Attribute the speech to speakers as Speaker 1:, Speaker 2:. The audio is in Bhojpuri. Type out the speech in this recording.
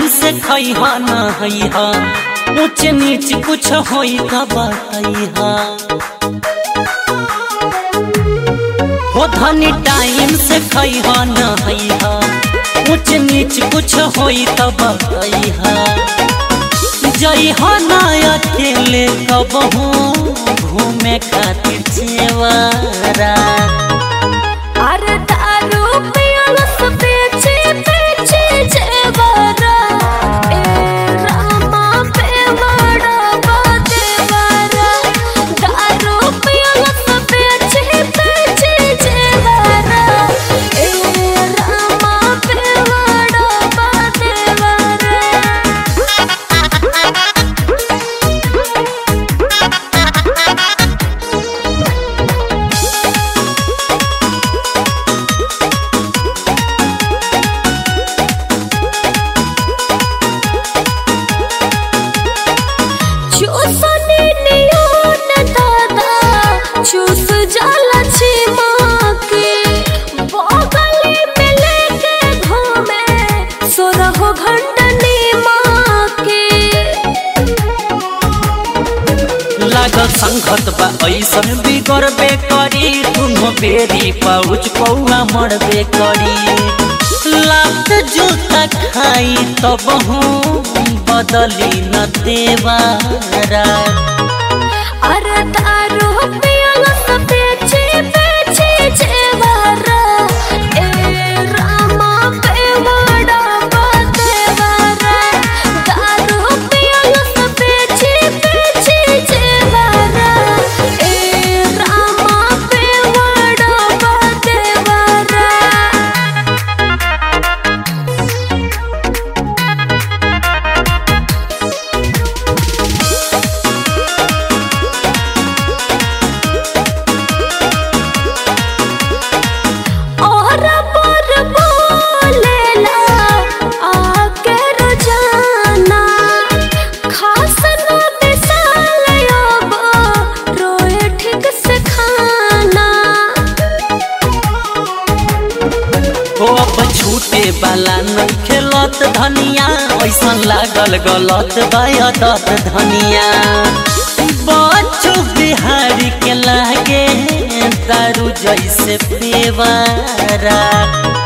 Speaker 1: टाइम से खइहा नहइहा, ऊंच नीच कुछ होई का बतइहा। हो धनी टाइम से खइहा नहइहा, ऊंच नीच कुछ होई का बतइहा। जइहा ना अकेले कबहू घूमे खातिर चेवारा।
Speaker 2: अरे दारू पियलस बेचे बेचे जेवरा, ए रामा बेवड़ा बदेवरा। दारू पियलस बेचे बेचे जेवरा, ए रामा बेवड़ा बदेवरा। चूसनी नियन दादा चूस जाला छिमा के, बगली में लेके घूमे सोरहो घंटनी माँ के।
Speaker 1: लागल संघत बा ऐसन बिगड़बे करी, दुनो बेरी पाउच पौआ मरबे करी। लात जूता खाई तब बदली न देवारा।
Speaker 2: अरे दारू पियलस बेचे बेचे जेवरा, ए रामा बेवड़ा बदेवरा। दारू पियलस बेचे बेचे जेवरा, ए रामा बेवड़ा बदेवरा। और पर बोलेला आके रोजाना, खास ना मिसाल अब रोए ठीक से खाना।
Speaker 1: हो अब छूटे वाला नहीं खेलत धनिया, ऐसन लागल गलत बायदत धनिया। बच्चो बिहारी के लागे दारू जैसे पेवारा।